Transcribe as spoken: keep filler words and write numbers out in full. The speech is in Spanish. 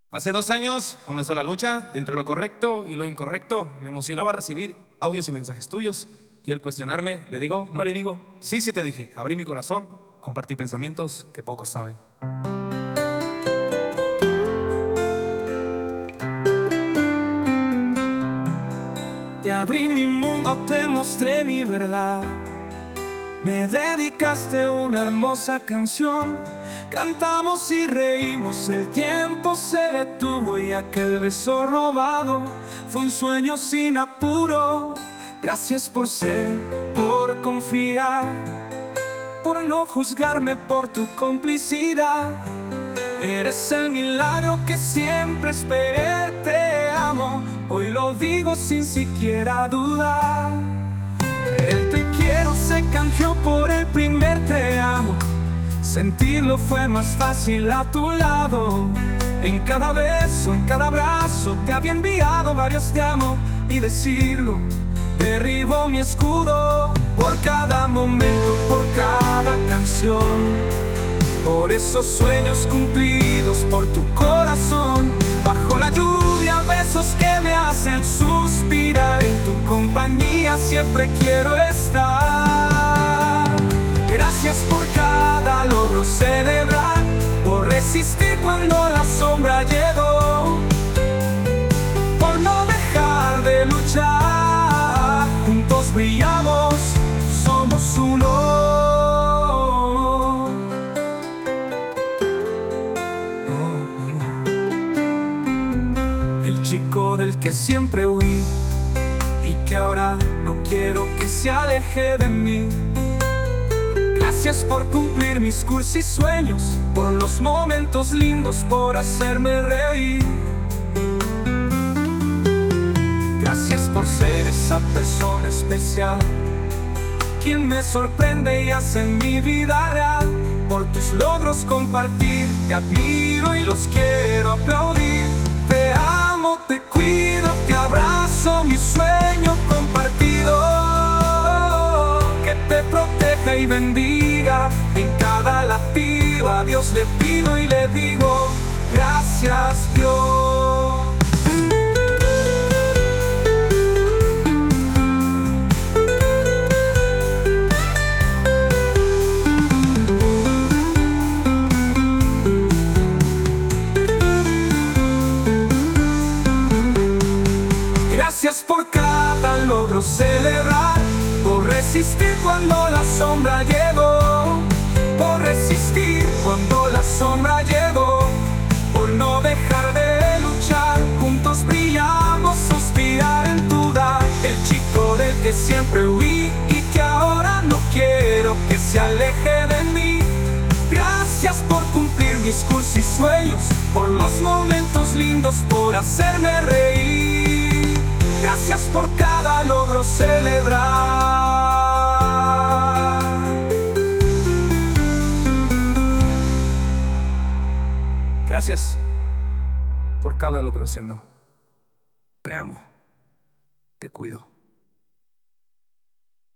Hace dos años comenzó la lucha entre lo correcto y lo incorrecto. Me emocionaba recibir audios y mensajes tuyos. Y al cuestionarme, le digo, no le digo. Sí, sí te dije, abrí mi corazón, compartí pensamientos que pocos saben. Te abrí mi mundo, te mostré mi verdad. Me dedicaste una hermosa canción. Cantamos y reímos, el tiempo se detuvo y aquel beso robado fue un sueño sin apuro. Gracias por ser, por confiar, por no juzgarme, por tu complicidad. Eres el milagro que siempre esperé, te amo. Hoy lo digo sin siquiera dudar. El te quiero se canjeó por el primer te amo. Sentirlo fue más fácil a tu lado. En cada beso, en cada abrazo te había enviado varios te amo. Y decirlo derribó mi escudo. Por cada momento, por cada canción, por esos sueños cumplidos, por tu corazón. Bajo la lluvia, besos que me hacen suspirar. En tu compañía siempre quiero estar. Gracias por cada logro celebrar, por resistir cuando la sombra llegó, por no dejar de luchar. Juntos brillamos, somos uno. El chico del que siempre huí y que ahora no quiero que se aleje de mí. Gracias por cumplir mis cursis sueños, por los momentos lindos, por hacerme reír. Gracias por ser esa persona especial, quien me sorprende y hace mi vida real. Por tus logros compartir, te admiro y los quiero aplaudir. Te amo, te cuido, te abrazo, mi sueño compartido. Que te proteja y bendiga en cada latido. A Dios le pido y le digo, gracias Dios. Gracias por cada logro celebrar, por resistir cuando la sombra llegó, por resistir cuando la sombra llegó, por no dejar de luchar. Juntos brillamos, suspirar en tu dar. El chico del que siempre huí y que ahora no quiero que se aleje de mí. Gracias por cumplir mis cursis sueños, por los momentos lindos, por hacerme reír. Gracias por cada logro celebrar. Gracias por cada logro haciendo. Te amo, te cuido.